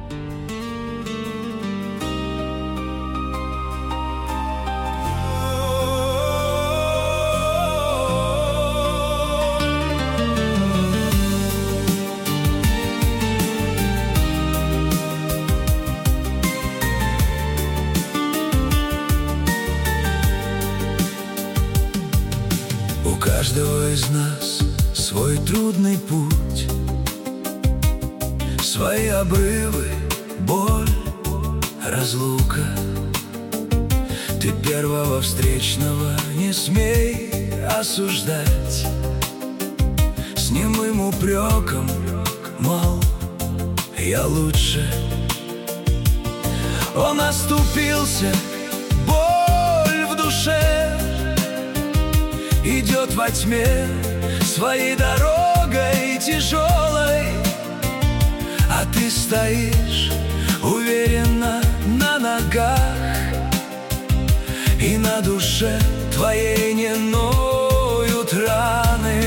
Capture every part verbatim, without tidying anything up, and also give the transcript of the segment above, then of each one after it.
У каждого из нас свой трудный путь, свои обрывы, боль, разлука. Ты первого встречного не смей осуждать с немым упреком, мол, я лучше. Он оступился, боль в душе, идет во тьме своей дорогой тяжелой, а ты стоишь уверенно на ногах, и на душе твоей не ноют раны.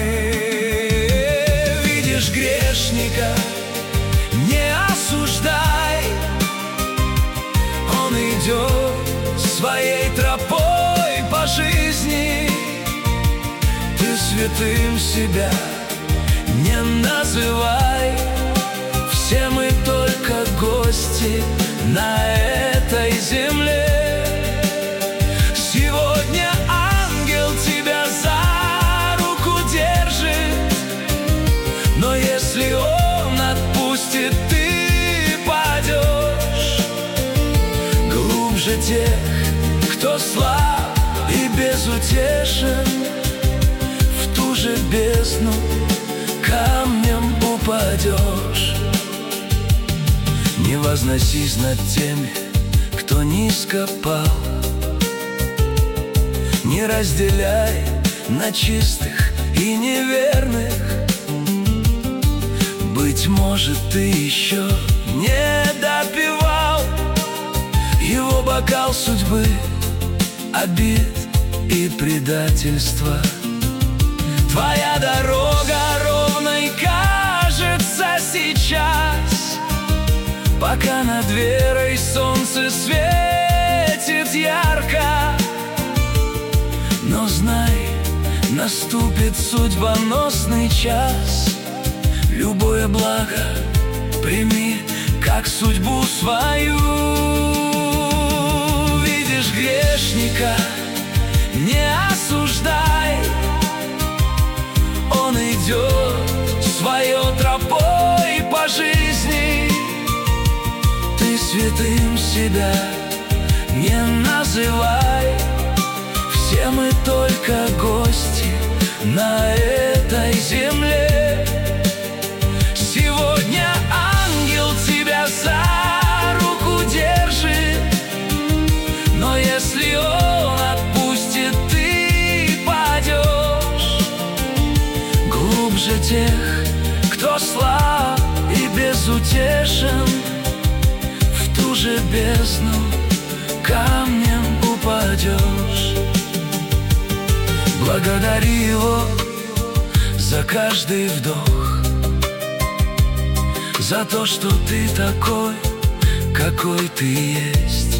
Видишь грешника, не осуждай, он идет своей тропой по жизни. Ты святым себя не называй, все мы только гости на этой земле. Сегодня ангел тебя за руку держит, но если он отпустит, ты падешь глубже тех, кто слаб и безутешен. В ту же бездну камнем упадешь. Не возносись над теми, кто низко пал, не разделяй на чистых и неверных. Быть может, ты еще не допивал его бокал судьбы, обид и предательства. Твоя дорога ровной кажется сейчас, пока над верой солнце светит ярко. Но знай, наступит судьбоносный час. Любое благо прими как судьбу свою. Видишь грешника, не осуждай, он идет своей тропой по жизни. Ты святым себя не называй, все мы только гости на этой земле. Сегодня ангел тебя за руку держит, но если он отпустит, ты падешь глубже тех, кто слаб и безутешен. В ту же бездну камнем упадешь. Благодари его за каждый вдох, за то, что ты такой, какой ты есть.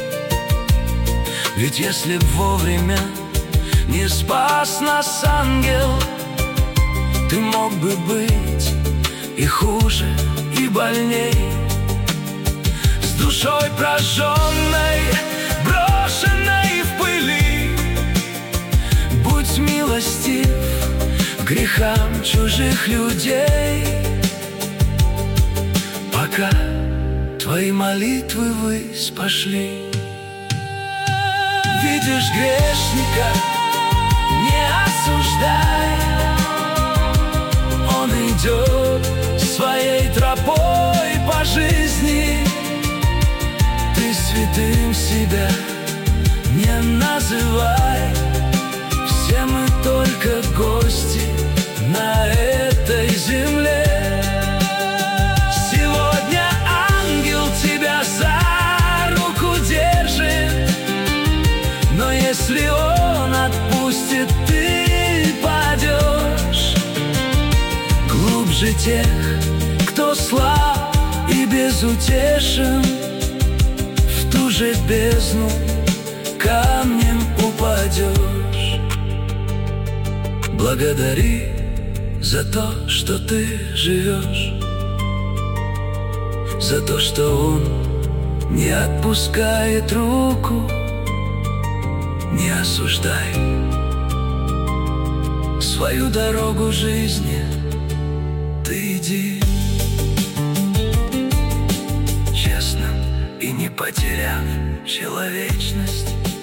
Ведь если б вовремя не спас нас ангел, ты мог бы быть и хуже, и больней. С душой прожженной, брошенной в пыли, будь милостив к грехам чужих людей, пока твои молитвы ввысь пошли. Видишь грешника, не осуждай, он идет своей тропой по жизни. Ты святым себя не называй, все мы только гости на этой земле. Сегодня ангел тебя за руку держит, но если он отпустит, ты падешь глубже тех, кто слаб и без безутешен, в ту же бездну камнем упадешь. Благодари за то, что ты живешь, за то, что Он не отпускает руку. Не осуждай свою дорогу жизни, ты иди честным и не потеряв человечность.